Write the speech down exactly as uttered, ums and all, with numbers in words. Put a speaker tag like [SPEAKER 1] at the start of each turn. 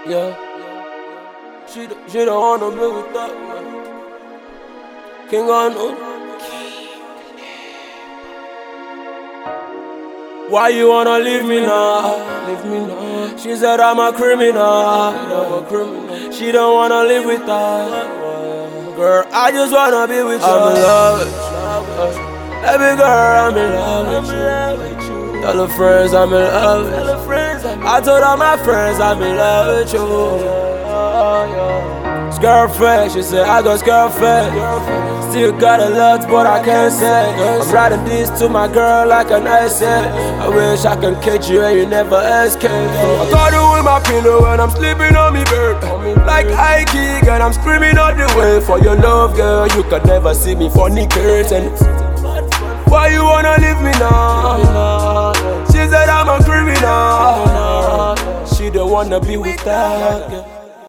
[SPEAKER 1] Yeah. She, d- she don't wanna be with that man. King on hood. Why you wanna leave me now? Leave me now. She said I'm a criminal. I'm a criminal. She don't wanna live with her. Girl, I just wanna be with you. I'm in love with you. Baby girl, I'm in love with you. Tell her friends I'm in love with you. I told all my friends I'm in love with you. Girlfriend, she said I got girlfriend. Still got a lot, but I can't say. I'm writing this to my girl like an essay. I wish I can catch you and you never escape. I cuddle with my pillow when I'm sleeping on me bed. Like high kick and I'm screaming all the way. For your love, girl, you could never see me fornicating. Why you wanna leave me now? She said I'm a criminal. She don't wanna be with that.